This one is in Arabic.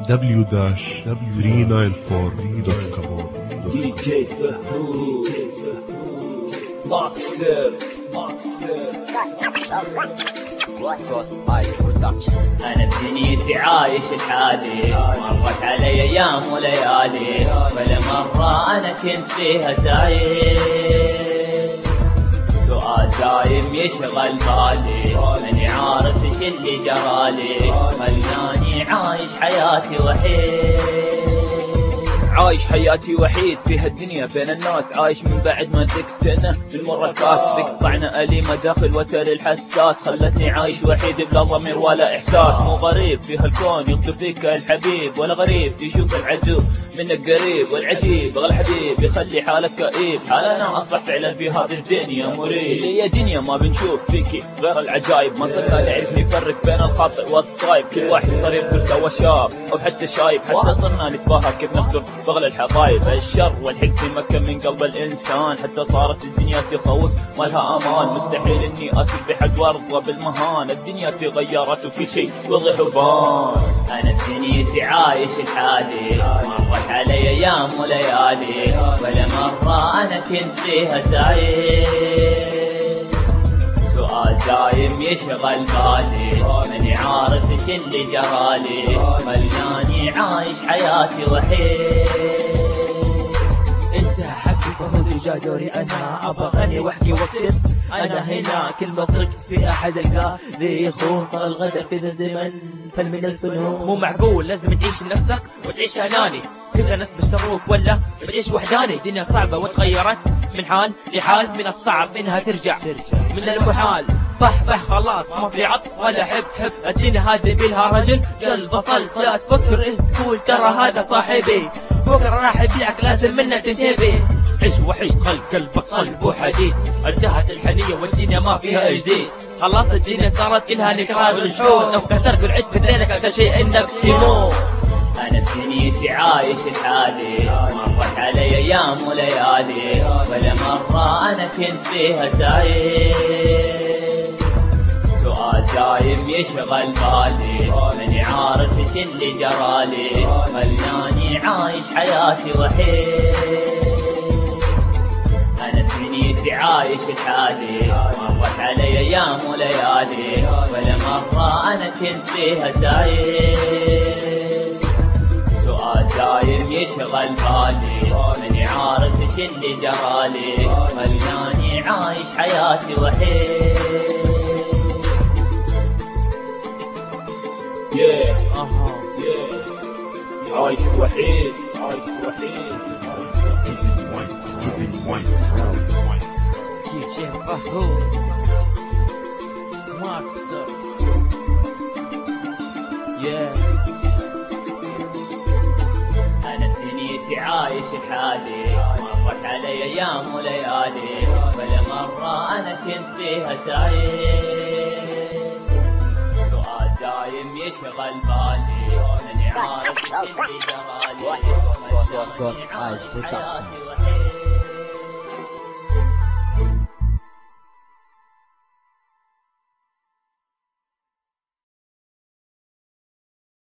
www.394.com. DJ Fahud Boxer Ghost Eyes Productions. أنا بدنيتي عايش الحالي، مرت علي أيام وليالي، ولا مرة أنا كنت فيها سعيد. سؤال دايم يشغل بالي، ماني عارف إيش اللي جرالي، خلاني عايش حياتي وحيد. عايش حياتي وحيد في هالدنيا بين الناس، عايش من بعد ما ذقتنا في المر الكاس، ذقت طعنة أليمة داخل وتر الحساس، خلتني عايش وحيد بلا ضمير ولا إحساس. مو غريب في هالكون يغدر فيك الحبيب، ولا غريب تشوف العدو منك قريب، والعجيب أغلى حبيب يخلي حالك كئيب. حالنا أصبح فعلا في هذه الدنيا مريب، يا دنيا ما بنشوف فيكي غير العجايب. ما صرنا نعرف نفرق بين الخاطئ والصايب، كل واحد صار يذكر سوى شاب أو حتى شايب، حتى صرنا نتباهى كيف نقدر بغل الحقايب. الشر والحقد في مكة من قلب الإنسان، حتى صارت الدنيا تخوف ما لها أمان. مستحيل إني أثق بحد وارضى بالمهان، الدنيا تغيرت وكل شيء وضح وبان. أنا بدنيتي عايش الحالي، مرت علي أيام وليالي، ولا مرة أنا كنت فيها سعيد. سؤال دايم يشغل بالي، ماني عارف إيش اللي جرالي، خلاني عايش حياتي وحيد. انت حكي فهود رجال دوري، انا ابغى اغني واحكي واكتب. انا هنا كل ما تركت في احد القاه لي يخون، صار الغدر في ذا الزمن فن من الفنون. مو معقول لازم تعيش لنفسك وتعيش اناني، كل الناس بيشتروك ولا بتعيش وحداني. الدنيا صعبة وتغيرت من حال لحال، من الصعب انها ترجع من المحال. بح خلاص ما في عطف ولا حب، الدنيا هذه بيلها رجل قلب بصل. لا تفكر تقول ترى هذا صاحبي، بكره راح يبيعك لازم منك تنتبه. عيش وحيد خلق قلبك صلب وحديد، انتهت الحنية والدنيا ما فيها جديد. خلاص الدنيا صارت كلها نكرار الجحود، لو كثرت العد بذلك اكثر شيء انك تموت. أنا بدنيتي عايش الحالي، مرت علي أيام وليالي، ولا مرة أنا كنت فيها سعيد. سؤال دايم يشغل بالي، ماني عارف إيش اللي جرالي، خلاني عايش حياتي وحيد. أنا بدنيتي عايش الحالي، مرت علي أيام وليالي، ولا مرة أنا كنت فيها سعيد. سؤال دايم يشغل بالي، ماني عارف إيش اللي جرالي، خلاني عايش حياتي وحيد. عايش وحيد عايش وحيد. DJ Fahud Boxer أنا بدنيتي عايش الحالي، مرت علي أيام وليالي، ولا مرة أنا كنت فيها سعيد. سؤال دايم يشغل بالي، ماني عارف إيش اللي جرالي. Ghost Eyes Productions.